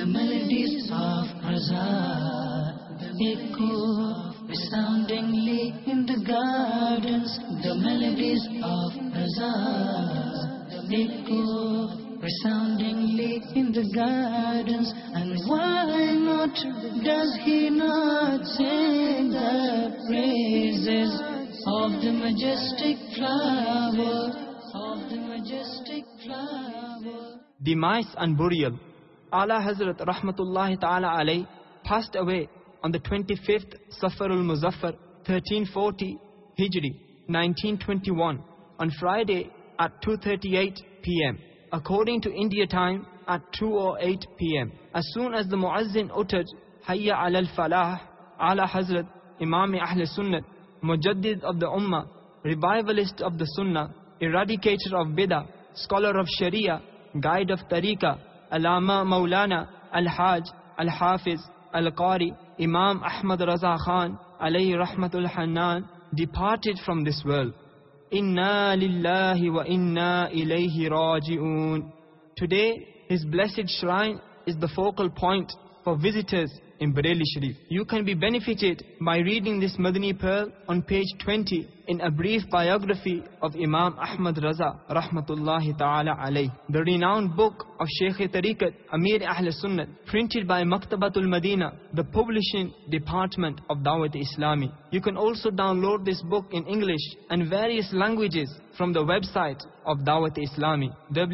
The melodies of Razak echo resoundingly in the gardens. The melodies of Razak echo resoundingly in the gardens. And why not does he not sing the praises of the majestic flower, of the majestic flower? Demise and burial. Ala Hazrat Rahmatullahi Ta'ala Alayh passed away on the 25th Safar al-Muzaffar 1340 Hijri 1921 on Friday at 2:38 p.m. according to India time at 2:08 p.m. As soon as the Muazzin uttered Hayya ala al-Falah, Ala Hazrat Imam Ahl Sunnat, Mujaddid of the Ummah, revivalist of the Sunnah, eradicator of Bidah, scholar of Sharia, guide of Tariqah, Alama Maulana Al-Haj Al-Hafiz Al-Qari Imam Ahmad Raza Khan alayhi rahmatul Hannan departed from this world. Inna lillahi wa inna ilayhi raji'un. Today his blessed shrine is the focal point for visitors in Bareilly Sharif. You can be benefited by reading this Madani Pearl on page 20 in a brief biography of Imam Ahmad Raza Rahmatullahi Ta'ala Alayh, the renowned book of Shaykh Tariqat Amir Ahl Sunnat, printed by Maktabatul Madina, the publishing department of Dawat Islami. You can also download this book in English and various languages from the website of Dawat Islami,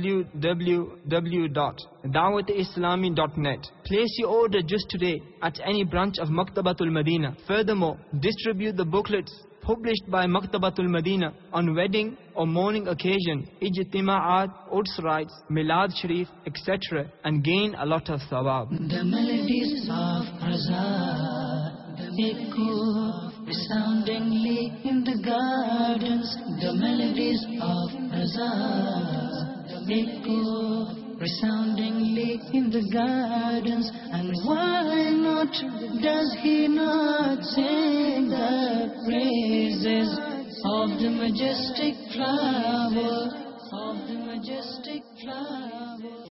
www.dawatislami.net. Place your order just today at any branch of Maktabatul Madina. Furthermore, distribute the booklets published by Maktabatul Madina on wedding or mourning occasion, ijtima'at, Uds rites, Milad Sharif, etc. and gain a lot of thawab. The melodies of Razak echo resoundingly in the gardens. The melodies of Razak echo resoundingly in the gardens. And why not does he not sing the praises of the majestic flower, of the majestic flower?